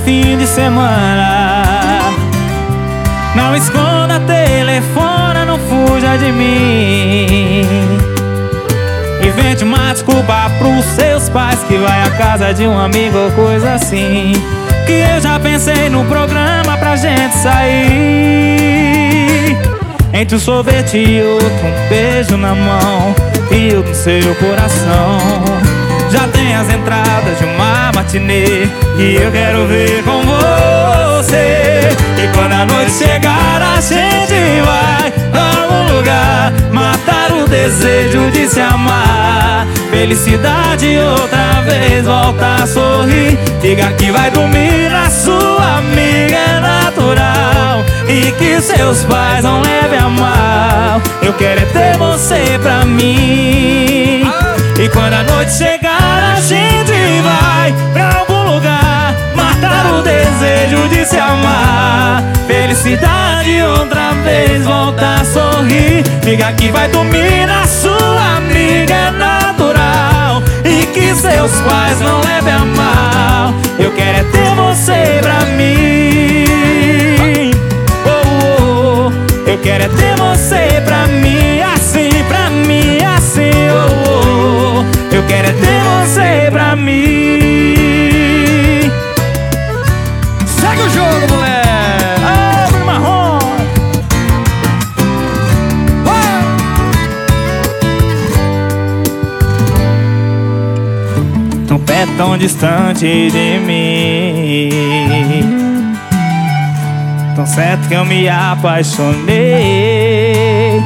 fim de semana. Não esconda, telefona, não fuja de mim. Invente uma desculpa pros seus pais, que vai à casa de um amigo ou coisa assim. Que eu já pensei no programa pra gente sair. Entre um sorvete e outro, um beijo na mão e eu no seu coração. Já tem as entradas de uma matinê e eu quero ver com você. E quando a noite chegar, a gente vai pra algum lugar, matar o desejo de se amar. Felicidade outra vez, volta a sorrir. Diga que vai dormir na sua amiga, é natural. E que seus pais não levem a mal. Eu quero é ter você pra mim. E quando a noite chegar, a gente vai pra algum lugar, matar o desejo de se amar. Felicidade outra vez, volta a sorrir. Diga que vai dormir na sua amiga, é natural. E que seus pais não levem a mal. Eu quero é ter você pra mim. Oh, oh, oh. Eu quero é ter você pra mim, assim, pra mim, assim, oh, oh. Eu quero é ter você pra mim. Segue o jogo, moleque. Ah, Bruno Marrom. Um pé tão distante de mim, tão certo que eu me apaixonei.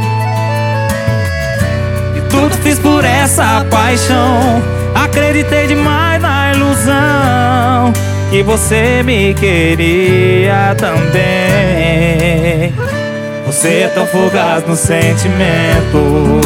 E tudo fiz por essa paixão. Acreditei demais na ilusão que você me queria também. Você é tão fugaz no sentimento.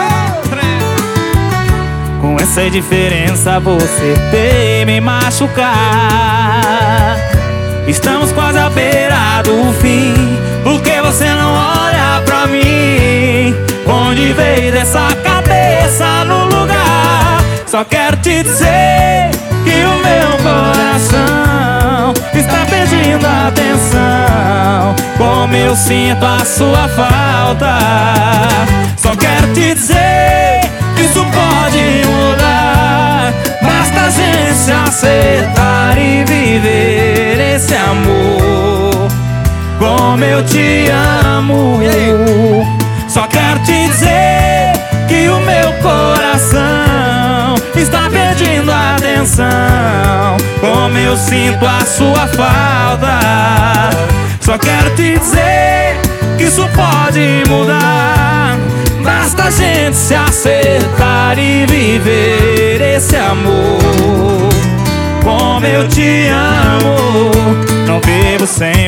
Com essa diferença você tem me machucar. Estamos quase à beira do fim. Por que você não olha pra mim? Onde veio dessa cabeça no lugar? Só quero te dizer que o meu coração está pedindo atenção. Como eu sinto a sua falta. Só quero te dizer que isso pode mudar. Basta a gente se acertar e viver esse amor como eu te amo. Só quero te dizer que o meu coração está pedindo atenção. Como eu sinto a sua falta. Só quero te dizer que isso pode mudar. Basta a gente se acertar e viver esse amor como eu te amo. Não vivo sem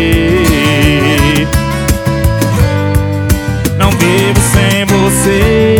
você. Não vivo sem você.